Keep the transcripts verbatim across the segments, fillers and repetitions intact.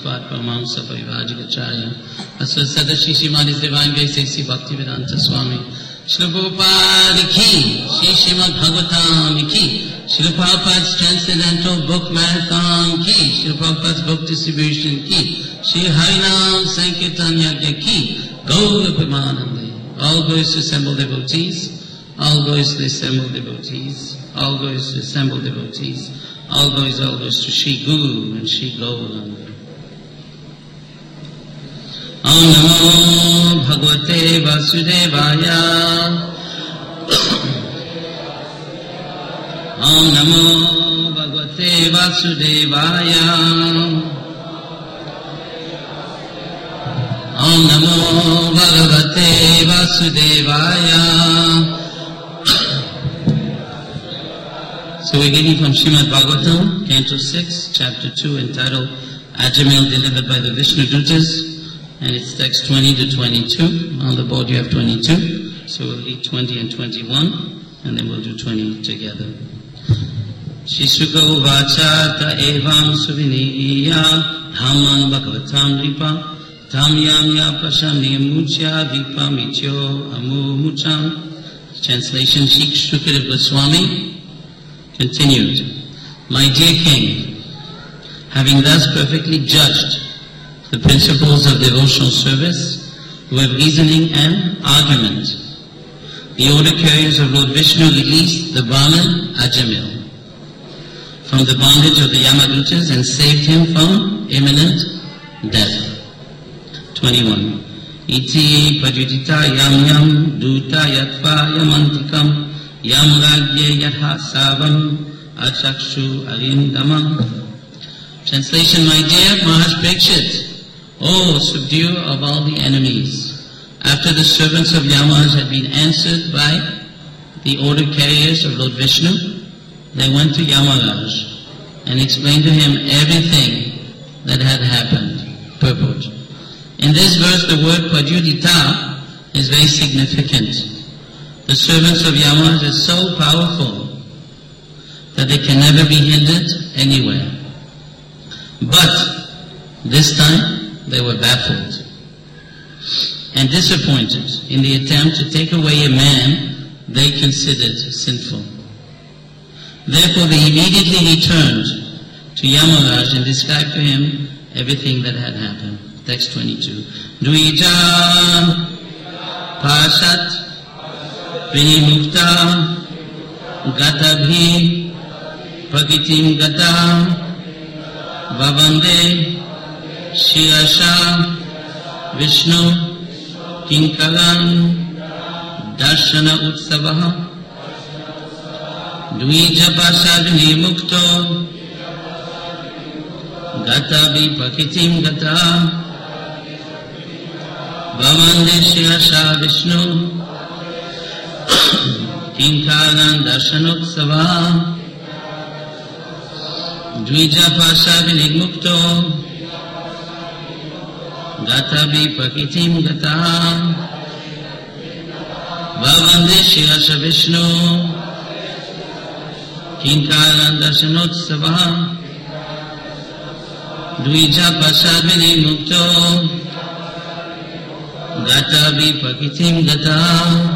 Prabhupada Paramahamsa Parivajikacharya Aswad Sadashi Shrimad Divine Grace A C Bhaktivedanta Swami Srila Prabhupada Ki Shri Srimad Bhagavatam Ki Srila Prabhupada's Transcendental Book Marathon Ki Srila Prabhupada's Book Distribution Ki Shri Harinam Sankirtan Yajna Ki Gaura Premanande. All goes to assemble devotees, all goes to assemble devotees, all goes to assemble devotees, all goes, all goes to Shri Guru and Shri Gauranga. Om Namo Bhagavate Vasudevaya. Om Namo Bhagavate Vasudevaya. Om Namo Bhagavate Vasudevaya. So we're getting from Srimad Bhagavatam, Canto six, Chapter two, entitled Ajamil, delivered by the Vishnu Dutas. And it's text twenty to twenty-two. On the board you have twenty-two. So we'll read twenty and twenty-one, and then we'll do twenty together. Shisuka uvacha ta evam suviniya dhamman bhagavatam ripa tam yam ya prashani mucha vipa mityo amu mucham. Translation, Shukadeva Goswami continued. My dear King, having thus perfectly judged the principles of devotional service, with reasoning and argument, the order carriers of Lord Vishnu released the Brahman Ajamil from the bondage of the Yamadutas and saved him from imminent death. twenty-one. Iti pajudita yam yam duta yatva yamantikam yam ragye yatha savam achakshu arindamam. Translation, my dear Maharaj Parikshit, O subduer of all the enemies, after the servants of Yamas had been answered by the order carriers of Lord Vishnu, they went to Yamaraj and explained to him everything that had happened. Purport. In this verse, the word Pajudita is very significant. The servants of Yamas are so powerful that they can never be hindered anywhere. But this time, they were baffled and disappointed in the attempt to take away a man they considered sinful. Therefore, they immediately returned to Yamaraj and described to him everything that had happened. Text twenty-two. Duija Pashat Vinimukta Gatabhi Pragitim Gata Vavande Shirasha Vishnu Kinkaran Darshana Utsavaha Dvija Pashavini Mukto Gata Vipakitim Gata Vamande Shirasha Vishnu Kinkaran Darshana Utsavaha Dvija Pashavini Mukto Gata Vipakitim Gata Bhavande Shirasha Vishnu Kinkaran Darshanotsavam Dvija Pashavini Mukto Gata Vipakitim Gata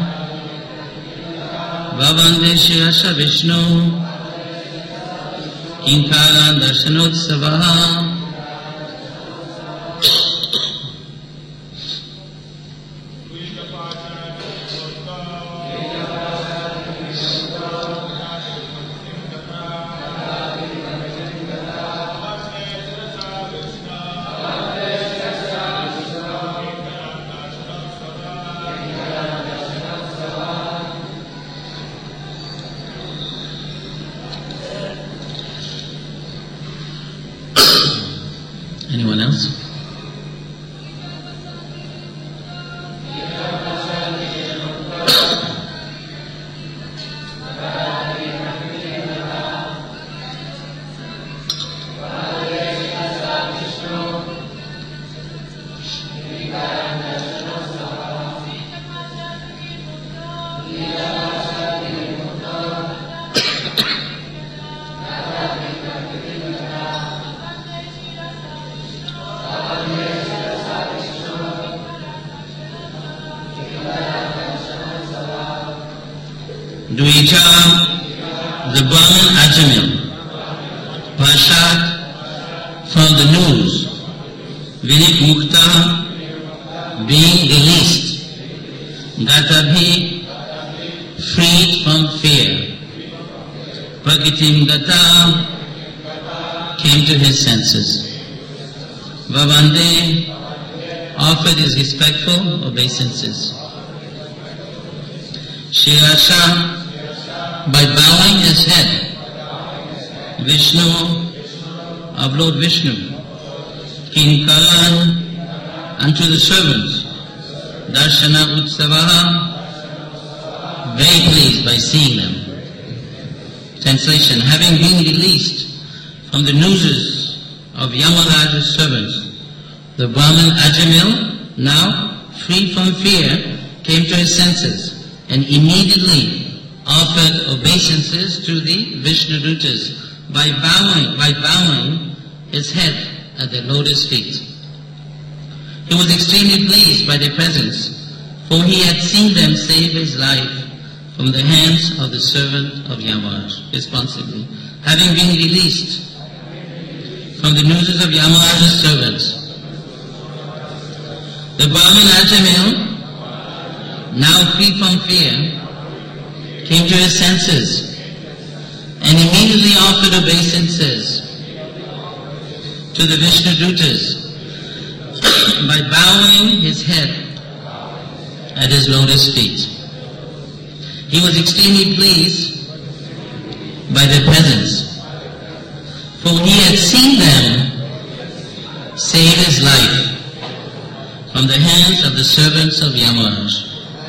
Bhavande Shirasha Vishnu Kinkaran Darshanotsavam. Anyone else? Dvija, the Brahmin Ajamil, Pashat, from the news, Vinik Mukta, being released, Gatabhi, freed from fear, Prakitim Gata, came to his senses, Vavande, offered his respectful obeisances, Shirasha, by bowing his head, Vishnu, of Lord Vishnu, Kinkaran, unto the servants, Darshana Utsavaha, very pleased by seeing them. Translation, having been released from the nooses of Yamaraja's servants, the Brahmin Ajamil, now free from fear, came to his senses and immediately offered obeisances to the Vishnudutas by bowing, by bowing his head at their lotus feet. He was extremely pleased by their presence, for he had seen them save his life from the hands of the servant of Yamaraj, responsibly. Having been released from the nooses of Yamaraj's servants, the Brahmin Ajamil, now free from fear, came to his senses and immediately offered obeisances to the Vishnudutas by bowing his head at his lotus feet. He was extremely pleased by their presence, for he had seen them save his life from the hands of the servants of Yamaraj.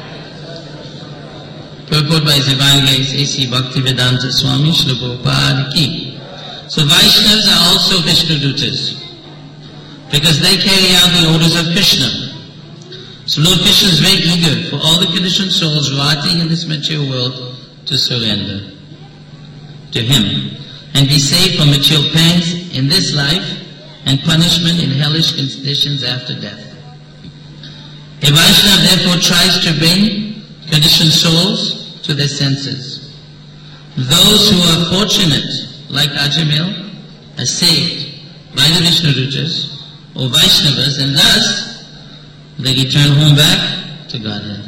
Purport by Divine Grace A C Bhaktivedanta Swami Srila Prabhupada Ki. So Vaishnavas are also Vishnudutas, because they carry out the orders of Krishna. So Lord Krishna is very eager for all the conditioned souls rotting in this material world to surrender to Him and be saved from material pangs in this life and punishment in hellish conditions after death. A Vaishnava therefore tries to bring conditioned souls to their senses. Those who are fortunate, like Ajamil, are saved by the Vishnudutas or Vaishnavas, and thus they return home back to Godhead.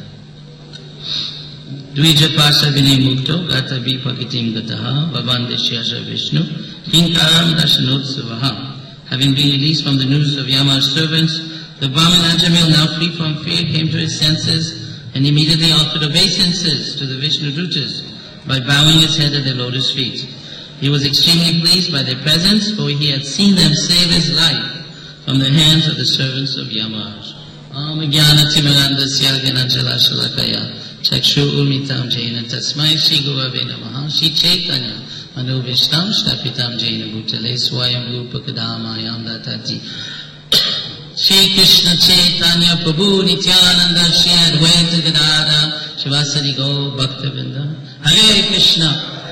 Dvija Pasa Vinay Mukto Gata Vipakitim Gataha Vavande Shasha Vishnu Kinkaram Dashanotsuvaha. Having been released from the nooses of Yama's servants, the Brahmin Ajamil, now free from fear, came to his senses and immediately offered obeisances to the Vishnudutas by bowing his head at their lotus feet. He was extremely pleased by their presence, for he had seen them save his life from the hands of the servants of Yamaraj. Om Jnana Timirandasya Gyanajala Shalakaya Chakshu Urmitam Jaina Tasmai Shri Gurave Namaha Shri Chaitanya Manu Vishtam Shtapitam Jaina Bhutale Swayam Rupa Kadamayam Datati Shri Krishna Chaitanya Prabhu Nityananda Shri Advaita Gadada Shivasari Go Bhaktavinda. Hare Krishna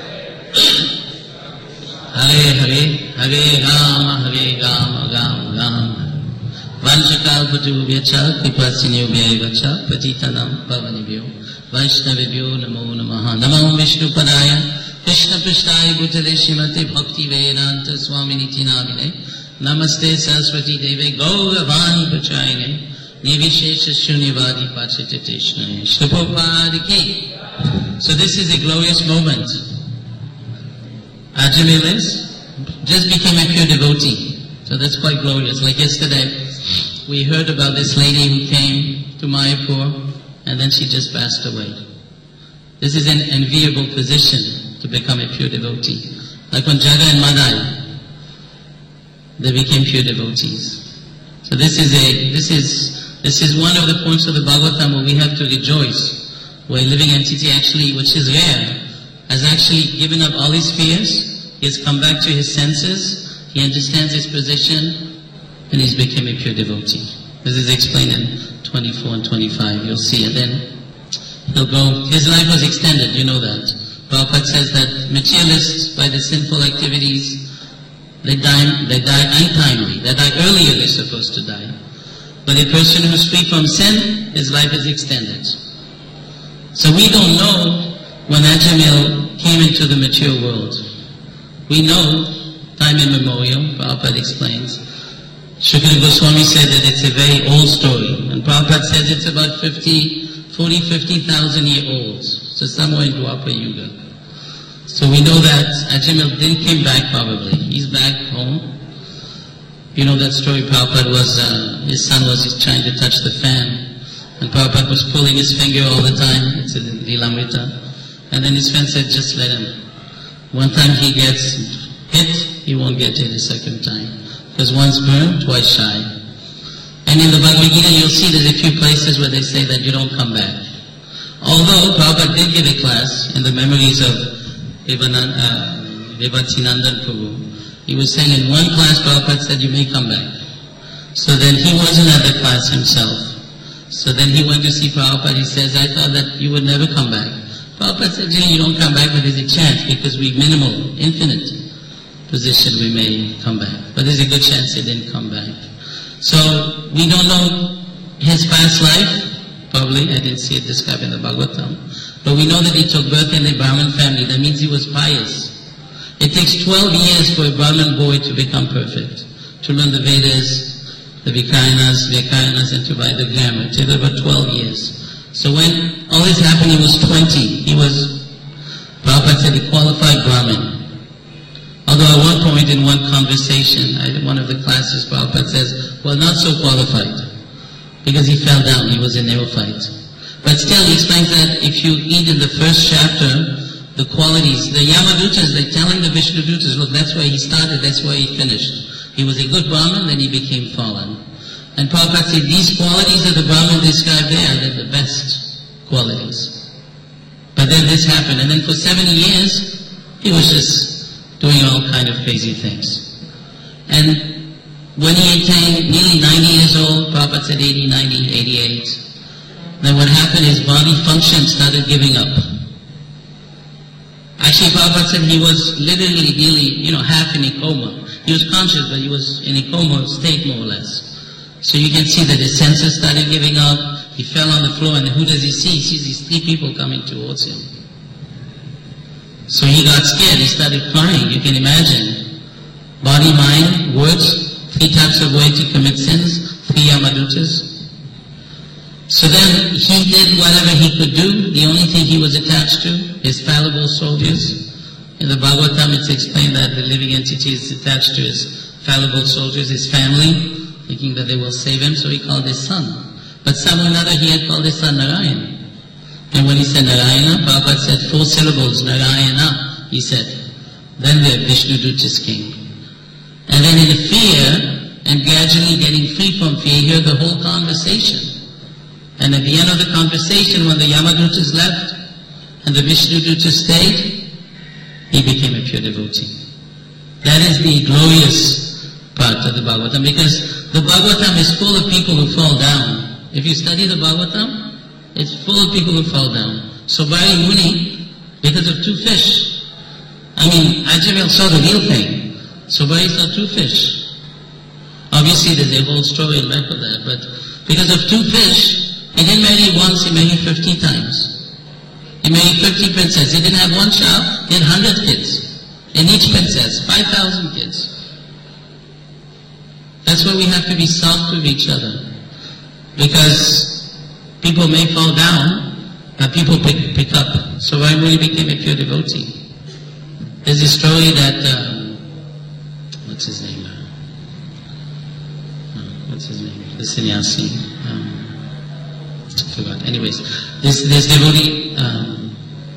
Hare Hare Hare Rama Hare Rama Rama Rama Vanchakalpatubhyacha Kripasinubhyayavacha Patitanam Pavanibhyo Vaishnavibhyo Namo Namaha Namo Vishnupadaya Krishna Prishtaya Bhutale Srimate Bhakti Vedanta Swami Nitinamine Namaste Saraswati Deve Gauravani Pachayane Nivishesha Shunyavadi Pachitateshnaye Srila Prabhupada Ki. So this is a glorious moment. Ajamil just became a pure devotee. So that's quite glorious. Like yesterday, we heard about this lady who came to Mayapur and then she just passed away. This is an enviable position to become a pure devotee. Like when Jaga and Madai, they became pure devotees. So this is a this is this is one of the points of the Bhagavatam where we have to rejoice, where a living entity actually, which is rare, has actually given up all his fears. He has come back to his senses. He understands his position, and he's become a pure devotee. This is explained in twenty-four and twenty-five. You'll see. And then he'll go. His life was extended. You know that. Prabhupada says that materialists, by the sinful activities, they die. They die untimely. They die earlier. They're supposed to die. But a person who's free from sin, his life is extended. So we don't know when Ajamil came into the mature world, we know, time immemorial, Prabhupada explains, Shukadeva Goswami said that it's a very old story, and Prabhupada says it's about fifty, forty, fifty thousand year old, so somewhere in Dwapara Yuga. So we know that Ajamil didn't came back probably. He's back home. You know that story, Prabhupada was, uh, his son was trying to touch the fan, and Prabhupada was pulling his finger all the time. It's in Lilamrita. And then his friend said, just let him. One time he gets hit, he won't get hit a second time. Because once burned, twice shy. And in the Bhagavad Gita, you'll see there's a few places where they say that you don't come back. Although Prabhupada did give a class in the memories of Vivatsinandan Prabhu, he was saying in one class, Prabhupada said, you may come back. So then he wasn't at the class himself. So then he went to see Prabhupada. He says, I thought that you would never come back. Prabhupada said, Jay, you don't come back, but there's a chance because we minimal, infinite position we may come back. But there's a good chance he didn't come back. So we don't know his past life. Probably, I didn't see it described in the Bhagavatam. But we know that he took birth in a Brahmin family. That means he was pious. It takes twelve years for a Brahmin boy to become perfect, to learn the Vedas, the Vikaranas, Vyakaranas, and to write the grammar. It took about twelve years. So when all this happened, he was twenty. He was, Prabhupada said, a qualified Brahmin. Although at one point in one conversation, I, one of the classes, Prabhupada says, well, not so qualified, because he fell down, he was a neophyte. But still, he explains that if you eat in the first chapter, the qualities, the Yamadutas, they're telling the Vishnudutas, look, that's where he started, that's where he finished. He was a good Brahmin, then he became fallen. And Prabhupada said, these qualities that the Brahmin described there, they're the best qualities. But then this happened, and then for seventy years, he was just doing all kind of crazy things. And when he attained nearly ninety years old, Prabhupada said eighty, ninety, eighty-eight, then what happened, his body function started giving up. Actually, Prabhupada said he was literally nearly, you know, half in a coma. He was conscious, but he was in a coma state, more or less. So you can see that his senses started giving up. He fell on the floor, and who does he see? He sees these three people coming towards him. So he got scared. He started crying. You can imagine. Body, mind, words, three types of ways to commit sins, three Yamadutas. So then he did whatever he could do. The only thing he was attached to, his fallible soldiers. In the Bhagavatam it's explained that the living entity is attached to his fallible soldiers, his family, thinking that they will save him, so he called his son. But somehow or another he had called his son Narayana. And when he said Narayana, Prabhupada said four syllables, Narayana, he said. Then the Vishnudutas came. And then in fear, and gradually getting free from fear, he heard the whole conversation. And at the end of the conversation, when the Yamadutas left, and the Vishnudutas stayed, he became a pure devotee. That is the glorious part of the Bhagavatam, because the Bhagavatam is full of people who fall down. If you study the Bhagavatam, it's full of people who fall down. So Bari Muni, because of two fish, I mean, Ajamil saw the real thing. So Bari saw two fish. Obviously there's a whole story in back of that, but because of two fish, he didn't marry once, he married fifty times. He married fifty princesses. He didn't have one child, he had one hundred kids. And each princess, five thousand kids. That's why we have to be soft with each other. Because people may fall down, but people pick, pick up. So I really became a pure devotee. There's a story that, um, what's his name? Uh, what's his name? The sannyasi. Um, I forgot. Anyways, this, this devotee, um,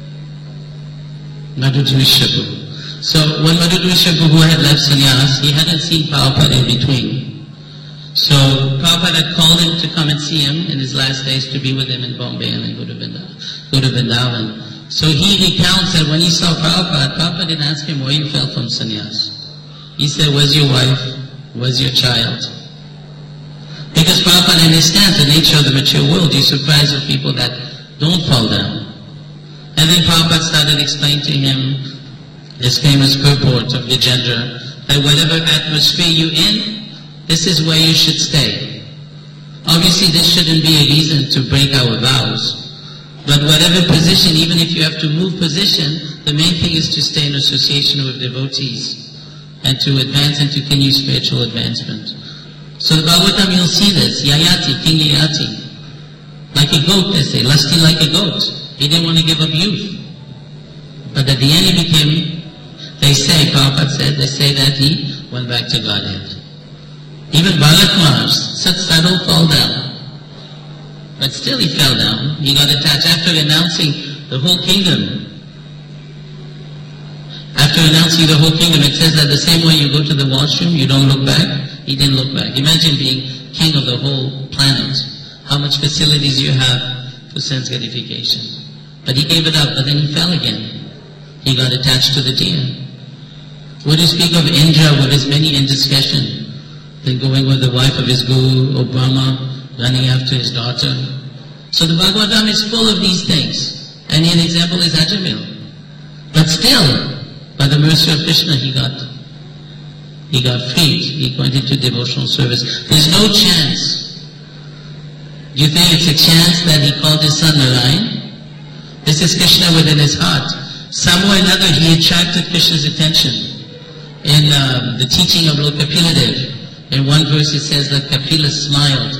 Madhudrisha Prabhu. So when Madhudrisha Prabhu had left sannyas, he hadn't seen Prabhupada in between. So Prabhupada had called him to come and see him in his last days, to be with him in Bombay and then go to Vrindavan. Go to Vrindavan. So he recounts that when he saw Prabhupada, Prabhupada didn't ask him why you fell from sannyas. He said, where's your wife? Where's your child? Because Prabhupada understands the nature of the mature world. You're surprised at people that don't fall down. And then Prabhupada started explaining to him this famous purport of Vijendra, that whatever atmosphere you're in, this is where you should stay. Obviously this shouldn't be a reason to break our vows. But whatever position, even if you have to move position, the main thing is to stay in association with devotees and to advance and to continue spiritual advancement. So the Bhagavatam, you'll see this. Yayati, King Yayati. Like a goat, they say. Lusty like a goat. He didn't want to give up youth. But at the end he became, they say, Prabhupada said, they say that he went back to Godhead. Even Bharat Maharaj, such subtle fall down. But still he fell down. He got attached. After announcing the whole kingdom, after announcing the whole kingdom, it says that the same way you go to the washroom, you don't look back. He didn't look back. Imagine being king of the whole planet. How much facilities you have for sense gratification. But he gave it up, but then he fell again. He got attached to the deer. What do you speak of Indra with his many indiscretion? Then going with the wife of his guru, or Brahma, running after his daughter. So the Bhagavatam is full of these things. And an example is Ajamil. But still, by the mercy of Krishna, he got he got freed. He went into devotional service. There's no chance. Do you think it's a chance that he called his son Narayan? This is Krishna within his heart. Somewhere or another he attracted Krishna's attention. In uh, the teaching of Lord Kapila, in one verse it says that Kapila smiled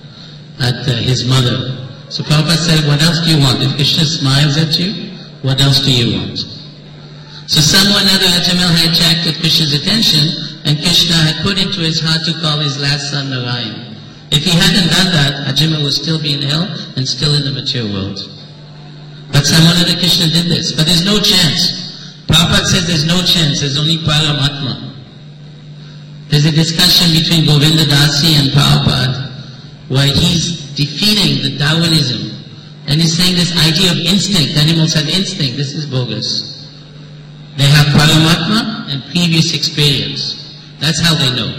at uh, his mother. So Prabhupada said, what else do you want? If Krishna smiles at you, what else do you want? So somewhere or another Ajamil had attracted Krishna's attention, and Krishna had put into his heart to call his last son Narayan. If he hadn't done that, Ajamil would still be in hell and still in the material world. But someone other Krishna did this. But there's no chance. Prabhupada says there's no chance. There's only Paramatma. There's a discussion between Govinda Dasi and Prabhupada where he's defeating the Darwinism. And he's saying this idea of instinct. Animals have instinct. This is bogus. They have Paramatma and previous experience. That's how they know.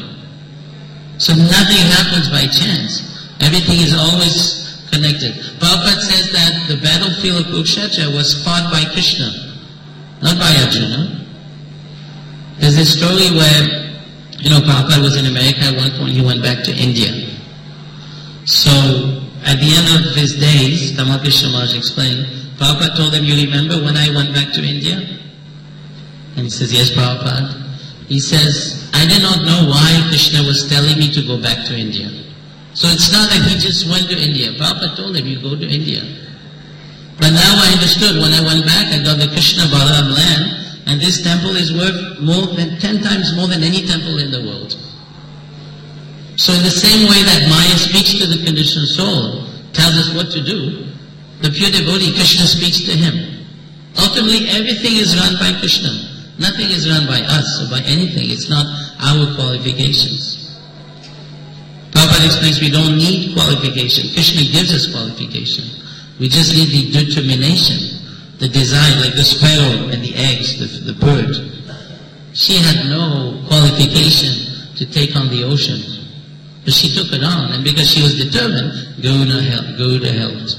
So nothing happens by chance. Everything is always connected. Prabhupada says that the battlefield of Kurukshetra was fought by Krishna, not by Arjuna. There's a story where, you know, Prabhupada was in America at one point, he went back to India. So, at the end of his days, Tamal Krishna Maharaj explained, Prabhupada told him, you remember when I went back to India? And he says, yes, Prabhupada. He says, I did not know why Krishna was telling me to go back to India. So it's not that he just went to India. Prabhupada told him, you go to India. But now I understood, when I went back, I got the Krishna Balaram land, and this temple is worth more than ten times more than any temple in the world. So in the same way that Maya speaks to the conditioned soul, tells us what to do, the pure devotee, Krishna speaks to him. Ultimately, everything is run by Krishna. Nothing is run by us or by anything. It's not our qualifications. Prabhupada explains we don't need qualification. Krishna gives us qualification. We just need the determination, the desire, like the sparrow and the eggs, the, the bird. She had no qualification to take on the ocean. But she took it on, and because she was determined, Garuda helped. Garuda helped.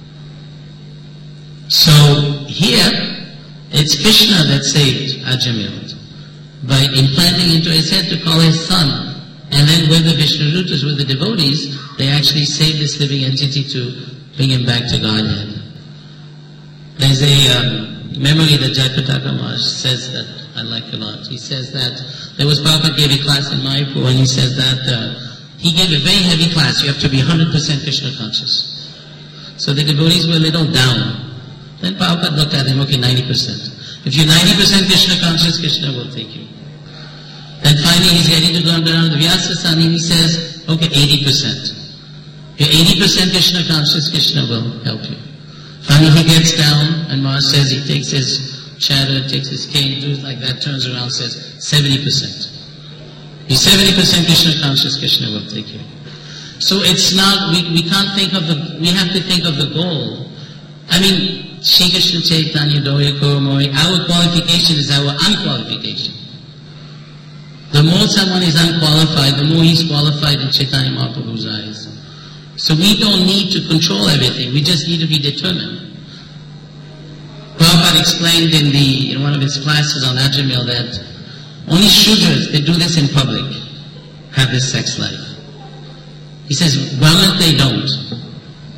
So here, it's Krishna that saved Ajamil by implanting into his head to call his son. And then with the Vishnudutas, with the devotees, they actually saved this living entity to bring him back to Godhead. There's a um, memory that Jayapataka Maharaj says that I like a lot. He says that there was Prabhupada gave a class in Mayapur, and he says that uh, he gave a very heavy class. You have to be one hundred percent Krishna conscious. So the devotees were a little down. Then Prabhupada looked at him, okay, ninety percent. If you're ninety percent Krishna conscious, Krishna will take you. Then finally he's ready to go down to the Vyasasana, and he says, okay, eighty percent. If you're eighty percent Krishna conscious, Krishna will help you. Finally he gets down, and Maharaj says he takes his chatter, takes his cane, does like that, turns around, says, seventy percent. You're seventy percent Krishna conscious, Krishna will take you. So it's not, we, we can't think of the, we have to think of the goal. I mean, Shri Krishna Chaitanya Doya Koromori, our qualification is our unqualification. The more someone is unqualified, the more he's qualified in Chaitanya Mahaprabhu's eyes. So we don't need to control everything, we just need to be determined. Prabhupada explained in, the, in one of his classes on Ajamil that only Shudras, they do this in public, have this sex life. He says, Brahman, they don't.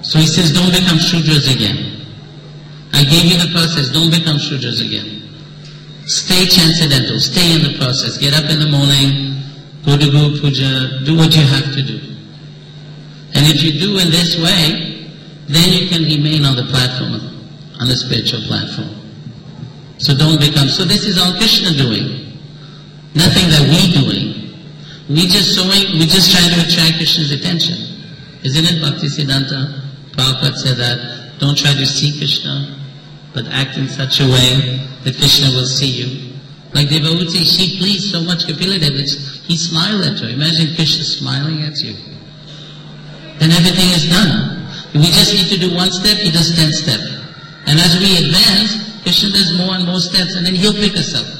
So he says, don't become Shudras again. I gave you the process, don't become Shudras again. Stay transcendental, stay in the process. Get up in the morning, go to Guru Puja, do what you have to do. And if you do in this way, then you can remain on the platform, on the spiritual platform. So don't become, so this is all Krishna doing. Nothing that we doing. We just showing, we just trying to attract Krishna's attention. Isn't it? Bhaktisiddhanta Prabhupada said that, don't try to see Krishna, but act in such a way that Krishna will see you. Like devotee, she pleased so much Kapila Deva, he smiled at her. Imagine Krishna smiling at you. Then everything is done. We just need to do one step, he does ten steps. And as we advance, Krishna does more and more steps and then he'll pick us up.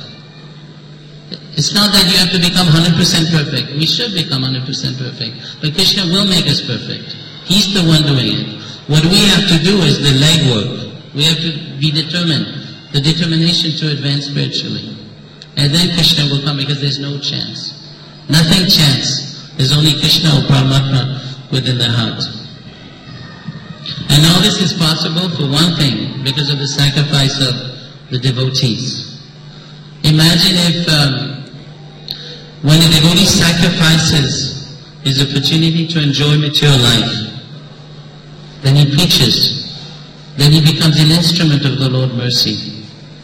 It's not that you have to become one hundred percent perfect. We should become one hundred percent perfect. But Krishna will make us perfect. He's the one doing it. What we have to do is the legwork. We have to be determined. The determination to advance spiritually. And then Krishna will come because there's no chance. Nothing chance. There's only Krishna or Paramatma within the heart. And all this is possible for one thing, because of the sacrifice of the devotees. Imagine if um, when a devotee sacrifices his opportunity to enjoy material life, then he preaches, then he becomes an instrument of the Lord mercy.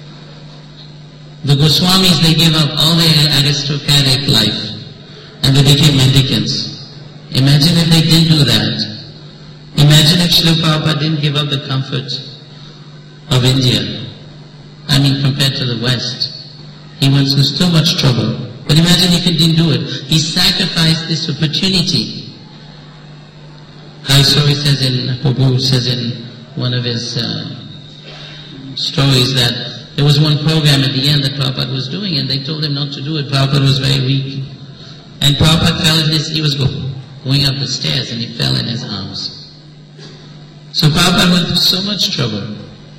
The Goswamis, they gave up all their aristocratic life and they became mendicants. Imagine if they didn't do that. Imagine if Srila Prabhupada didn't give up the comfort of India. I mean, compared to the West. He went through so much trouble. But imagine if he didn't do it. He sacrificed this opportunity. Hai Sori says in, Prabhu says in one of his uh, stories that there was one program at the end that Prabhupada was doing and they told him not to do it. Prabhupada was very weak. And Prabhupada fell in his, he was going, going up the stairs and he fell in his arms. So Prabhupada went through so much trouble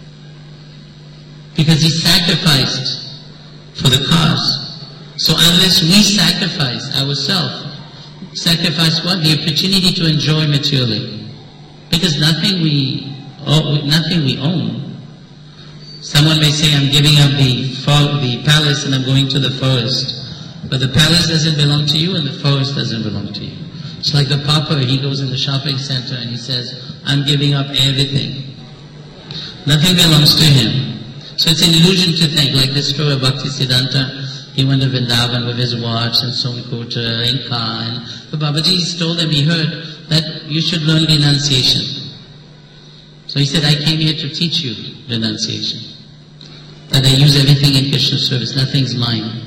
because he sacrificed for the cause. So unless we sacrifice ourselves, sacrifice what? The opportunity to enjoy materially. Because nothing we, nothing we own. Someone may say, I'm giving up the, the palace and I'm going to the forest. But the palace doesn't belong to you and the forest doesn't belong to you. It's like the pauper, he goes in the shopping center and he says, I'm giving up everything. Nothing belongs to him. So it's an illusion to think, like this story of Bhaktisiddhanta, he went to Vrindavan with his watch and Sonkota and car, and the Babaji told him, he heard that you should learn renunciation. So he said, I came here to teach you renunciation. That I use everything in Krishna's service, nothing's mine.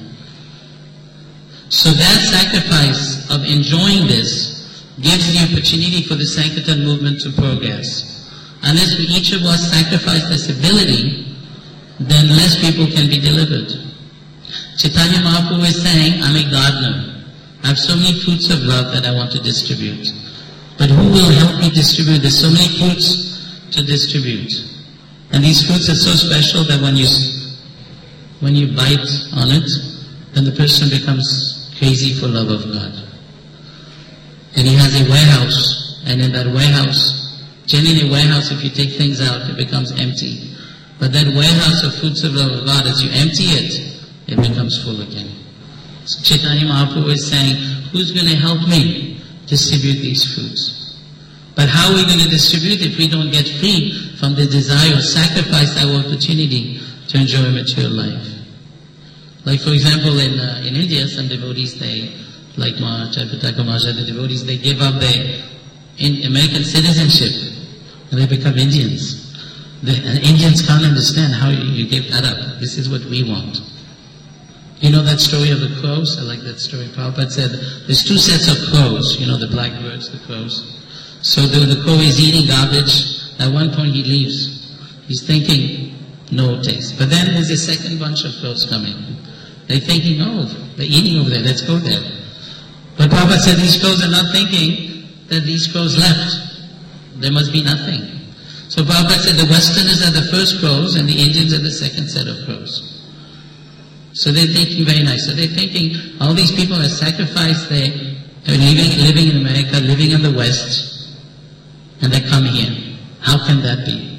So that sacrifice of enjoying this gives the opportunity for the Sankirtan movement to progress. Unless we, each of us sacrifice this ability, then less people can be delivered. Chaitanya Mahaprabhu is saying, I'm a gardener. I have so many fruits of love that I want to distribute. But who will help me distribute? There's so many fruits to distribute. And these fruits are so special that when you, when you bite on it, then the person becomes crazy for love of God. And he has a warehouse, and in that warehouse, generally in a warehouse, if you take things out, it becomes empty. But that warehouse of fruits of love of God, as you empty it, it becomes full again. So Chaitanya Mahaprabhu is saying, who's going to help me distribute these fruits? But how are we going to distribute if we don't get free from the desire or sacrifice our opportunity to enjoy material life? Like for example, in uh, in India, some devotees, they, like Maharajapataka Maharaj, the devotees, they give up their in American citizenship and they become Indians. The, and Indians can't understand how you, you give that up. This is what we want. You know that story of the crows? I like that story. Prabhupada said, there's two sets of crows. You know, the black birds, the crows. So the, the crow is eating garbage. At one point he leaves. He's thinking, no taste. But then there's a second bunch of crows coming. They're thinking, oh, they're eating over there, let's go there. But Prabhupada said these crows are not thinking that these crows left. There must be nothing. So Prabhupada said the Westerners are the first crows and the Indians are the second set of crows. So they're thinking very nice. So they're thinking, all these people have sacrificed their, they're living, living in America, living in the West, and they come here. How can that be?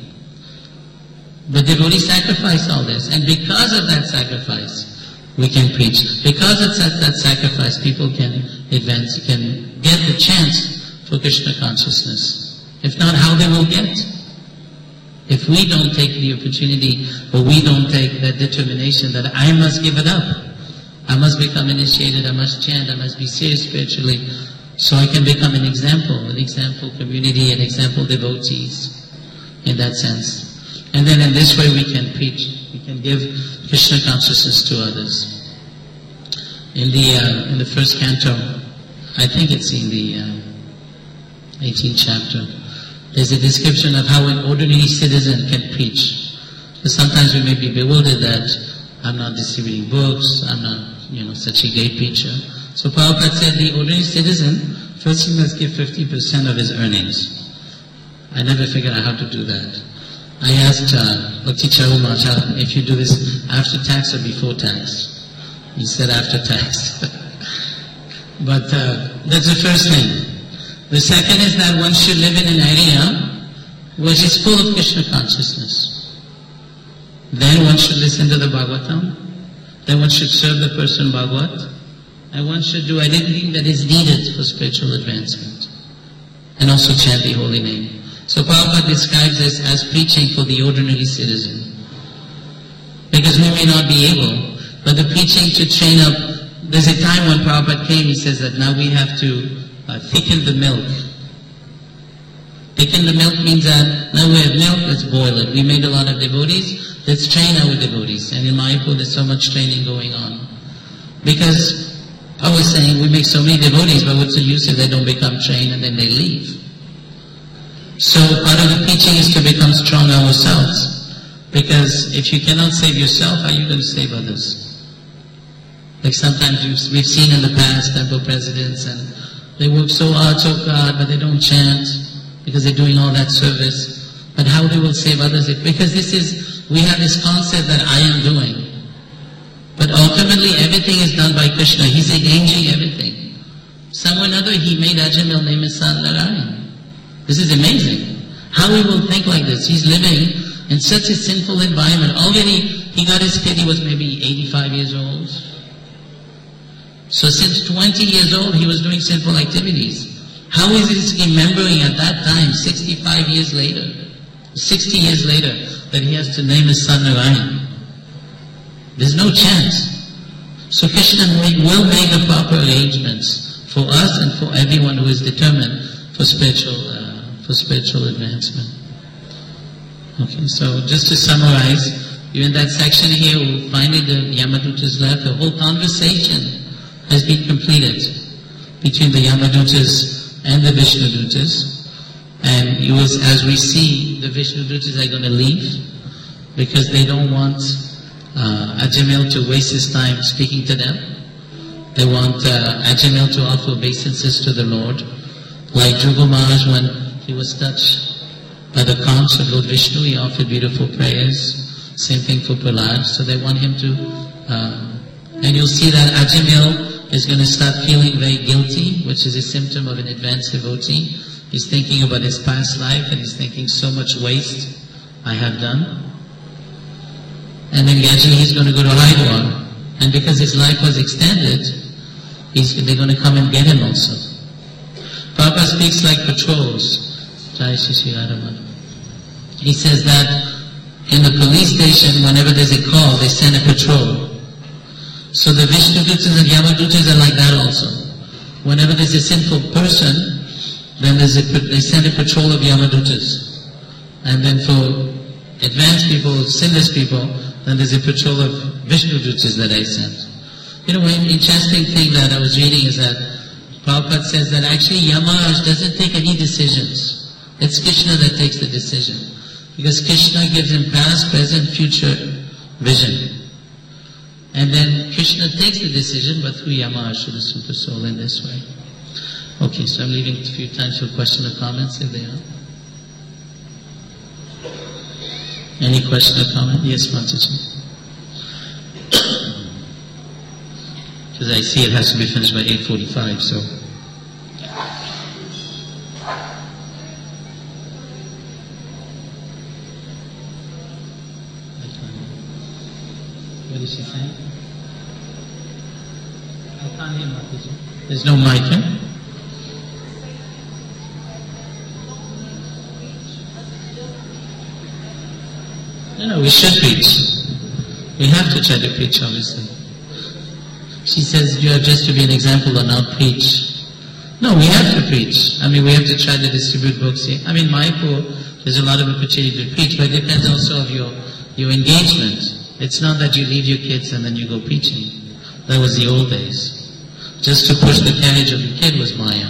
But devotees sacrifice all this, and because of that sacrifice, we can preach. Because of that, that sacrifice, people can advance, can get the chance for Krishna consciousness. If not, how they will get? If we don't take the opportunity, or we don't take that determination that I must give it up, I must become initiated, I must chant, I must be serious spiritually, so I can become an example, an example community, an example devotees, in that sense. And then in this way we can preach, we can give Krishna consciousness to others. In the uh, in the first canto, I think it's in the uh, eighteenth chapter, there's a description of how an ordinary citizen can preach. But sometimes we may be bewildered that I'm not distributing books, I'm not, you know, such a great preacher. So Prabhupada said the ordinary citizen, first he must give fifty percent of his earnings. I never figured out how to do that. I asked uh, Bhakti Charu Maharaj, if you do this after tax or before tax? He said after tax. But uh, that's the first thing. The second is that one should live in an area which is full of Krishna consciousness. Then one should listen to the Bhagavatam. Then one should serve the person Bhagavat. And one should do anything that is needed for spiritual advancement. And also chant the holy name. So Prabhupada describes this as preaching for the ordinary citizen. Because we may not be able, but the preaching to train up, there's a time when Prabhupada came, he says that now we have to uh, thicken the milk. Thicken the milk means that now we have milk, let's boil it. We made a lot of devotees, let's train our devotees. And in Mayapur there's so much training going on. Because I was saying we make so many devotees, but what's the use if they don't become trained and then they leave? So part of the teaching is to become strong ourselves. Because if you cannot save yourself, how are you going to save others? Like sometimes we've seen in the past temple presidents and they work so hard, so hard, but they don't chant because they're doing all that service. But how they will save others? Because this is, we have this concept that I am doing. But ultimately everything is done by Krishna. He's arranging everything. Somewhere or another he made Ajamil name his son Narayan. This is amazing. How he will think like this. He's living in such a sinful environment. Already he got his kid, he was maybe eighty-five years old. So since twenty years old he was doing sinful activities. How is he remembering at that time, sixty-five years later, sixty years later, that he has to name his son Narayan? There's no chance. So Krishna will make the proper arrangements for us and for everyone who is determined for spiritual, uh, for spiritual advancement. Okay, so just to summarize, in that section here, we'll finally the Yamadutas left. The whole conversation has been completed between the Yamadutas and the Vishnudutas. And it was, as we see, the Vishnudutas are going to leave because they don't want uh, Ajamil to waste his time speaking to them. They want uh, Ajamil to offer obeisances to the Lord. Like Dhruva Maharaj, when he was touched by the conch of Lord Vishnu, he offered beautiful prayers. Same thing for Prahlad. So they want him to, uh, and you'll see that Ajamil is going to start feeling very guilty, which is a symptom of an advanced devotee. He's thinking about his past life and he's thinking so much waste I have done. And then gradually he's going to go to Haridwar. And because his life was extended, he's, they're going to come and get him also. Prabhupada speaks like patrols. Jai Shri Radharani. He says that in the police station, whenever there's a call, they send a patrol. So the Vishnudutas and Yamadutas are like that also. Whenever there's a sinful person, then there's a, they send a patrol of Yamadutas. And then for advanced people, sinless people, then there's a patrol of Vishnudutas that I sent. You know, one interesting thing that I was reading is that Prabhupada says that actually Yamaraj doesn't take any decisions. It's Krishna that takes the decision. Because Krishna gives him past, present, future vision. And then Krishna takes the decision, but through Yamaraj, the super soul, in this way. Okay, so I'm leaving a few times for question or comments, if there are. Any question or comment? Yes, Mataji. Because I see it has to be finished by eight forty-five, so. is she saying? I can't hear Mataji. There's no mic, eh? No, no, we should preach. We have to try to preach, obviously. She says you have just to be an example or not preach. No, we have to preach. I mean, we have to try to distribute books here. I mean, Mayapur, there's a lot of opportunity to preach, but it depends also of your, your engagement. It's not that you leave your kids and then you go preaching. That was the old days. Just to push the carriage of your kid was Maya.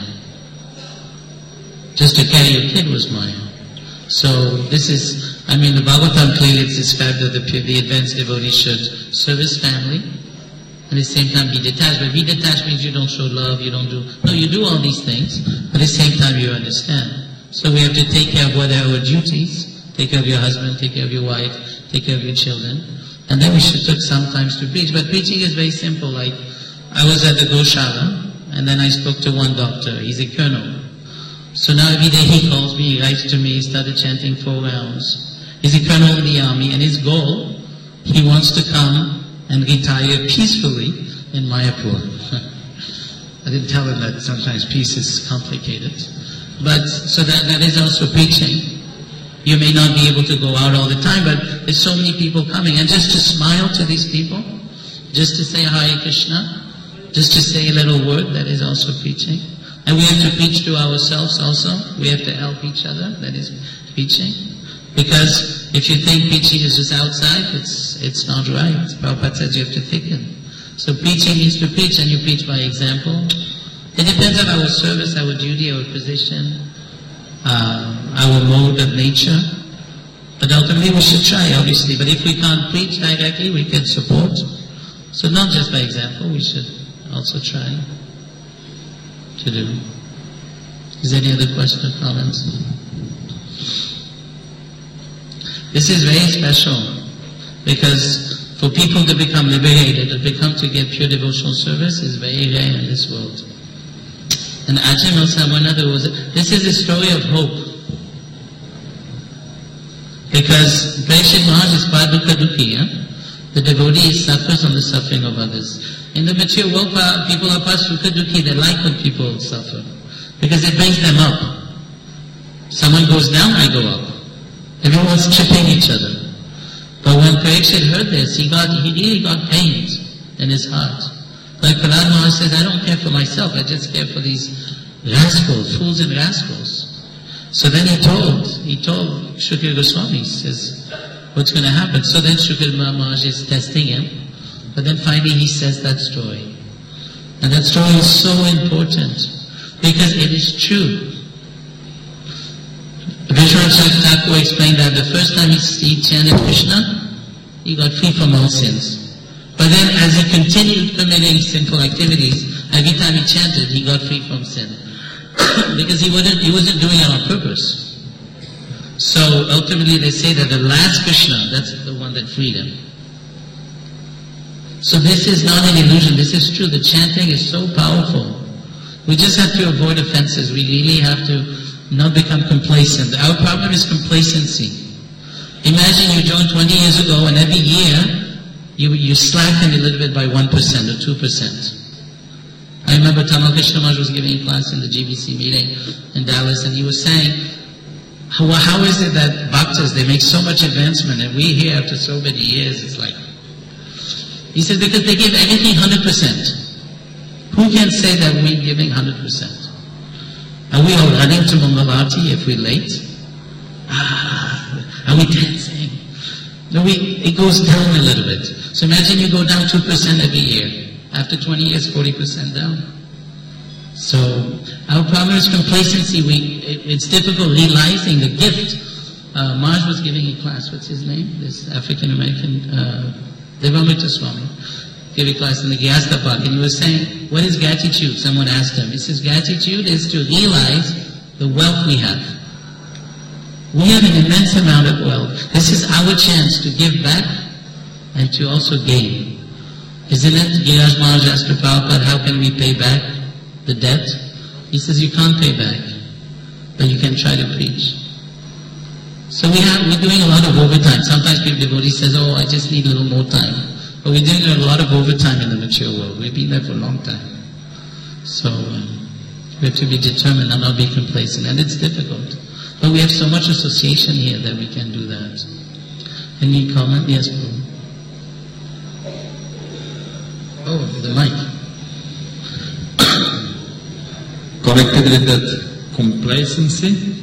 Just to carry your kid was Maya. So this is, I mean, the Bhagavatam clearly it's described that the, the advanced devotee should serve his family, and at the same time be detached. But be detached means you don't show love, you don't do, no, you do all these things, but at the same time you understand. So we have to take care of what are our duties, take care of your husband, take care of your wife, take care of your children, and then we should take some time to preach. But preaching is very simple, like, I was at the Goshala, and then I spoke to one doctor, he's a colonel. So now every day he calls me, he writes to me, he started chanting four rounds. He's a colonel in the army, and his goal, he wants to come and retire peacefully in Mayapur. I didn't tell him that sometimes peace is complicated. But, so that, that is also preaching. You may not be able to go out all the time, but there's so many people coming. And just to smile to these people, just to say Hare Krishna, just to say a little word, that is also preaching. And we have to preach to ourselves also. We have to help each other. That is preaching. Because if you think preaching is just outside, it's it's not right. Prabhupada says you have to thicken. So preaching means to preach, and you preach by example. It depends on our service, our duty, our position, uh, our mode of nature. But ultimately we should try, obviously. But if we can't preach directly, we can support. So not just by example, we should also try to do. Is there any other question or comments? This is very special because for people to become liberated, to become to get pure devotional service is very rare in this world. And Ajahn Samana, was this is a story of hope. Because Parikshit Maharaj is Padukha Dukhi, yeah? The devotee suffers on the suffering of others. In the mature world, people are Pasukha Dukhi, they like when people suffer. Because it brings them up. Someone goes down, I go up. Everyone's chipping each other. But when Parikshit heard this, he got, he really got pained in his heart. Like Prahlad Maharaj says, I don't care for myself, I just care for these rascals, fools and rascals. So then he told, he told Shukra Goswami, he says, what's going to happen? So then Shukra Maharaj is testing him. But then finally he says that story. And that story is so important because it is true. Vishwanath Thakur explained that the first time he chanted Krishna, he got free from all sins. But then as he continued committing sinful activities, every time he chanted, he got free from sin. Because he wasn't, he wasn't doing it on purpose. So ultimately they say that the last Krishna, that's the one that freed him. So this is not an illusion, this is true. The chanting is so powerful. We just have to avoid offenses. We really have to not become complacent. Our problem is complacency. Imagine you joined twenty years ago and every year you, you slacken a little bit by one percent or two percent. I remember Tamal Krishna Maharaj was giving a class in the G B C meeting in Dallas, and he was saying, how, how is it that bhaktas, they make so much advancement and we here after so many years, it's like, he said, because they give everything one hundred percent. Who can say that we're giving one hundred percent? Are we all running to Mangalarti if we're late? Ah, are we dancing? No, we, it goes down a little bit. So imagine you go down two percent every year. After twenty years, forty percent down. So our problem is complacency. We, it, it's difficult realizing the gift. Uh, Maharaj was giving a class, what's his name? This African-American, uh, Devamrita Swami. Gave a class in the Gyasta Park, and he was saying, what is gratitude? Someone asked him. He says, gratitude is to realize the wealth we have. We have an immense amount of wealth. This is our chance to give back and to also gain. Isn't it? Giraj Maharaj asked Prabhupada, how can we pay back the debt? He says, you can't pay back, but you can try to preach. So we have, we're doing a lot of overtime. Sometimes people, devotee says, oh, I just need a little more time. But we're doing a lot of overtime in the mature world. We've been there for a long time. So um, we have to be determined and not be complacent. And it's difficult. But we have so much association here that we can do that. Any comment? Yes, bro. Oh, the mic. Connected with that complacency.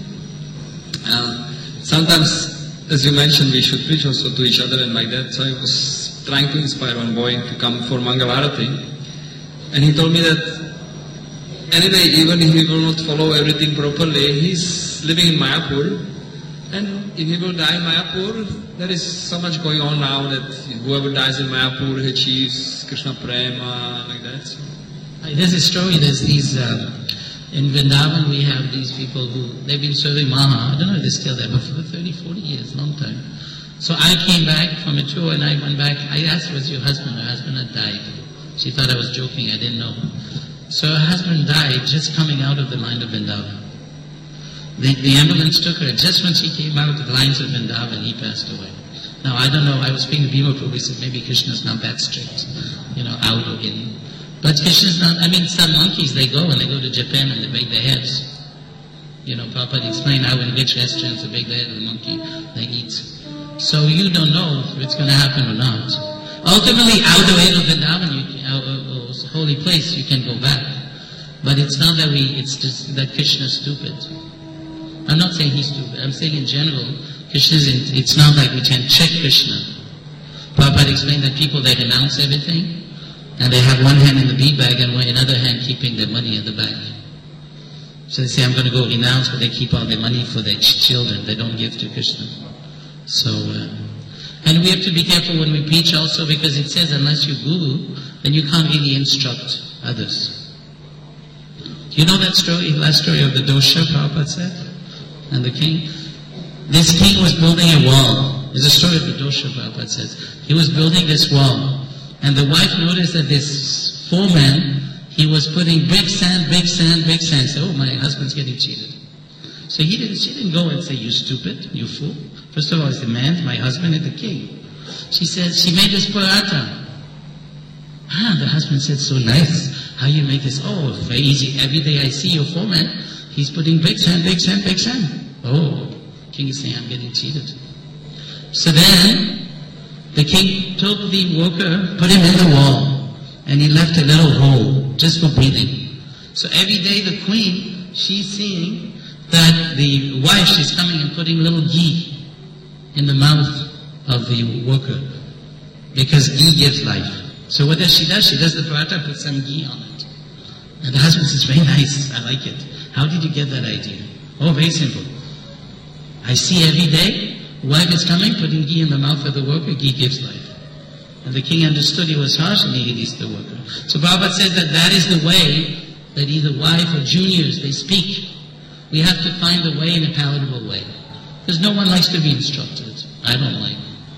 Uh, sometimes, as you mentioned, we should preach also to each other and like that. So I was trying to inspire one boy to come for Mangalarati. And he told me that anyway, even if he will not follow everything properly, he's living in Mayapur. And if he will die in Mayapur, there is so much going on now that whoever dies in Mayapur achieves Krishna Prema, like that. So. There's a story, there's these, uh, in Vrindavan we have these people who, they've been serving Maha, I don't know if they're still there, but for thirty, forty years, long time. So I came back from a tour and I went back, I asked, was your husband? Her husband had died. She thought I was joking, I didn't know. So her husband died just coming out of the line of Vrindavan. The, the ambulance took her, just when she came out of the lines of Vrindavan, he passed away. Now I don't know, I was speaking to Bhima Prabhu, he said maybe Krishna's not that strict, you know, out or in. But Krishna's not, I mean some monkeys, they go and they go to Japan and they bake their heads. You know, Prabhupada explained how in rich restaurants they bake the head of the monkey, they eat. So you don't know if it's going to happen or not. Ultimately, out of Vrindavan, you, out of a holy place, you can go back. But it's not that we, it's just that Krishna's stupid. I'm not saying he's stupid. I'm saying in general, Krishna's in, it's not like we can check Krishna. Prabhupada explained that people, they renounce everything, and they have one hand in the bead bag and one another hand keeping their money in the bag. So they say, I'm going to go renounce, but they keep all their money for their ch- children. They don't give to Krishna. So, uh, and we have to be careful when we preach also, because it says unless you guru, then you can't really instruct others. You know that story, last story of the dosha, Prabhupada said? And the king? This king was building a wall. There's a story of the dosha, Prabhupada says. He was building this wall. And the wife noticed that this foreman, he was putting big sand, big sand, big sand. Said, oh, my husband's getting cheated. So he didn't, she didn't go and say, you stupid, you fool. First of all, it's the man, my husband, and the king. She said, she made this paratha. Ah, the husband said, so nice. How you make this? Oh, very easy. Every day I see your foreman, he's putting big sand, big sand, big sand. Oh, king is saying, I'm getting cheated. So then, the king took the worker, put him in the wall, and he left a little hole, just for breathing. So every day the queen, she's seeing that the wife, she's coming and putting little ghee in the mouth of the worker, because ghee gives life. So what does she do? She does the paratha, puts some ghee on it. And the husband says, very nice, I like it. How did you get that idea? Oh, very simple. I see every day, wife is coming, putting ghee in the mouth of the worker, ghee gives life. And the king understood he was harsh and he released the worker. So Prabhupada said that that is the way that either wife or juniors, they speak. We have to find the way in a palatable way. Because no one likes to be instructed. I don't like.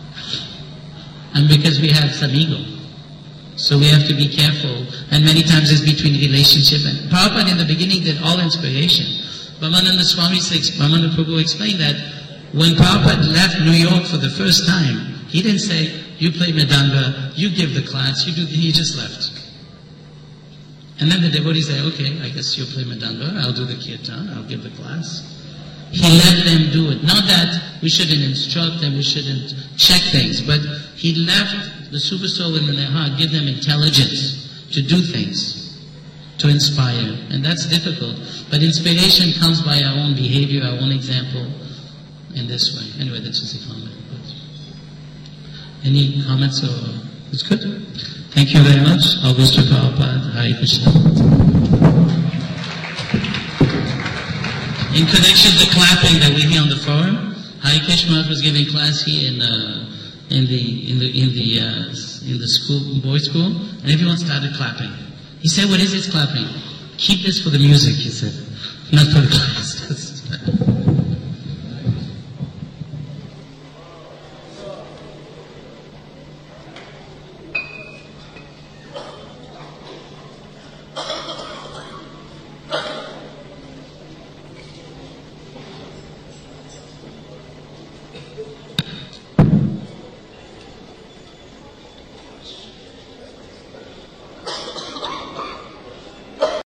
And because we have some ego. So we have to be careful. And many times it's between relationship and... Prabhupada in the beginning did all inspiration. Brahmananda Swami, Brahmananda Prabhu explained that when Prabhupada left New York for the first time, he didn't say, you play Mridanga, you give the class, you do... He just left. And then the devotees say, okay, I guess you'll play Mridanga, I'll do the kirtan, I'll give the class. He let them do it. Not that we shouldn't instruct them, we shouldn't check things, but he left the super soul in their heart, give them intelligence to do things, to inspire. And that's difficult. But inspiration comes by our own behavior, our own example, in this way. Anyway, that's just a comment. But any comments or... It's good? Thank you very much. All goes to Prabhupada. Hare Krishna. In connection to clapping that we hear on the forum, Hare Krishna was giving class here in uh, in the in the in the uh, in the school boys' school, and everyone started clapping. He said, "What is this clapping? Keep this for the music," he said, "not for the class."